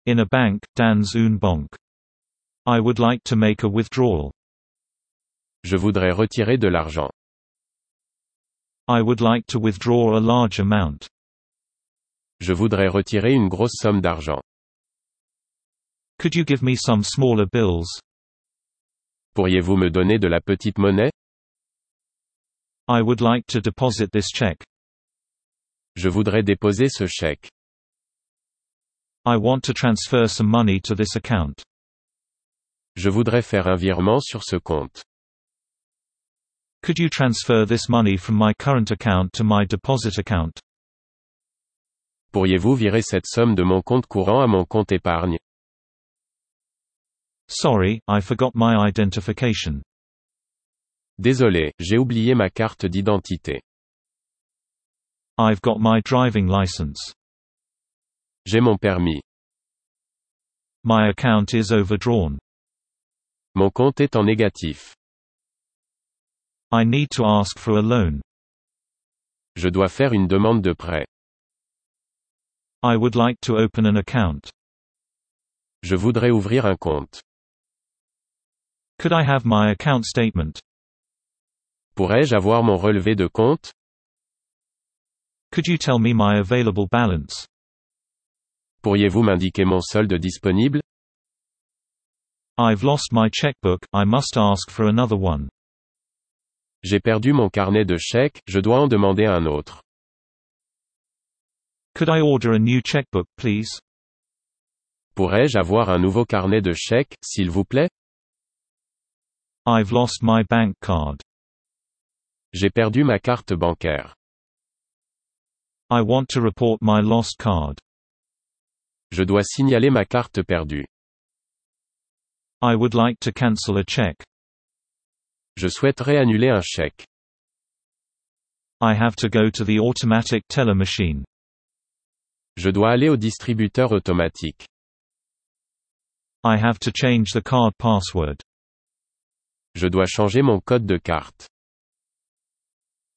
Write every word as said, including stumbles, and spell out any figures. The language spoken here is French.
In a bank, dans une banque. I would like to make a withdrawal. Je voudrais retirer de l'argent. I would like to withdraw a large amount. Je voudrais retirer une grosse somme d'argent. Could you give me some smaller bills? Pourriez-vous me donner de la petite monnaie? I would like to deposit this check. Je voudrais déposer ce chèque. I want to transfer some money to this account. Je voudrais faire un virement sur ce compte. Could you transfer this money from my current account to my deposit account? Pourriez-vous virer cette somme de mon compte courant à mon compte épargne? Sorry, I forgot my identification. Désolé, j'ai oublié ma carte d'identité. I've got my driving license. J'ai mon permis. My account is overdrawn. Mon compte est en négatif. I need to ask for a loan. Je dois faire une demande de prêt. I would like to open an account. Je voudrais ouvrir un compte. Could I have my account statement? Pourrais-je avoir mon relevé de compte? Could you tell me my available balance? Pourriez-vous m'indiquer mon solde disponible? I've lost my checkbook, I must ask for another one. J'ai perdu mon carnet de chèques, je dois en demander un autre. Could I order a new checkbook, please? Pourrais-je avoir un nouveau carnet de chèques, s'il vous plaît? I've lost my bank card. J'ai perdu ma carte bancaire. I want to report my lost card. Je dois signaler ma carte perdue. I would like to cancel a check. Je souhaiterais annuler un chèque. I have to go to the automatic teller machine. Je dois aller au distributeur automatique. I have to change the card password. Je dois changer mon code de carte.